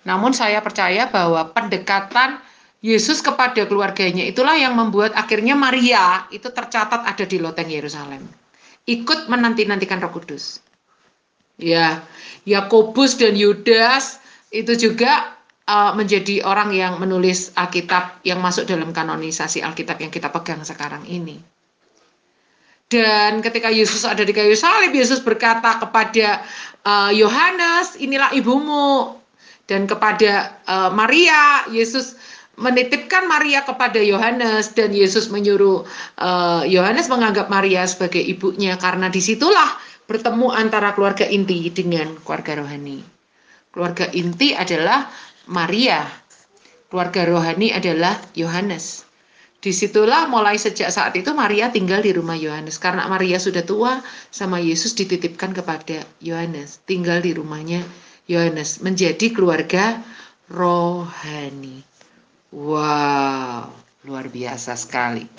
Namun saya percaya bahwa pendekatan Yesus kepada keluarganya itulah yang membuat akhirnya Maria itu tercatat ada di loteng Yerusalem. Ikut menanti-nantikan Roh Kudus. Ya, Yakobus dan Yudas itu juga menjadi orang yang menulis Alkitab yang masuk dalam kanonisasi Alkitab yang kita pegang sekarang ini. Dan ketika Yesus ada di kayu salib, Yesus berkata kepada Yohanes, inilah ibumu. Dan kepada Maria, Yesus menitipkan Maria kepada Yohanes, dan Yesus menyuruh Yohanes menganggap Maria sebagai ibunya, karena disitulah bertemu antara keluarga inti dengan keluarga rohani. Keluarga inti adalah Maria, keluarga rohani adalah Yohanes. Disitulah mulai sejak saat itu Maria tinggal di rumah Yohanes. Karena Maria sudah tua, sama Yesus dititipkan kepada Yohanes. Tinggal di rumahnya Yohanes. Menjadi keluarga rohani. Wow, luar biasa sekali.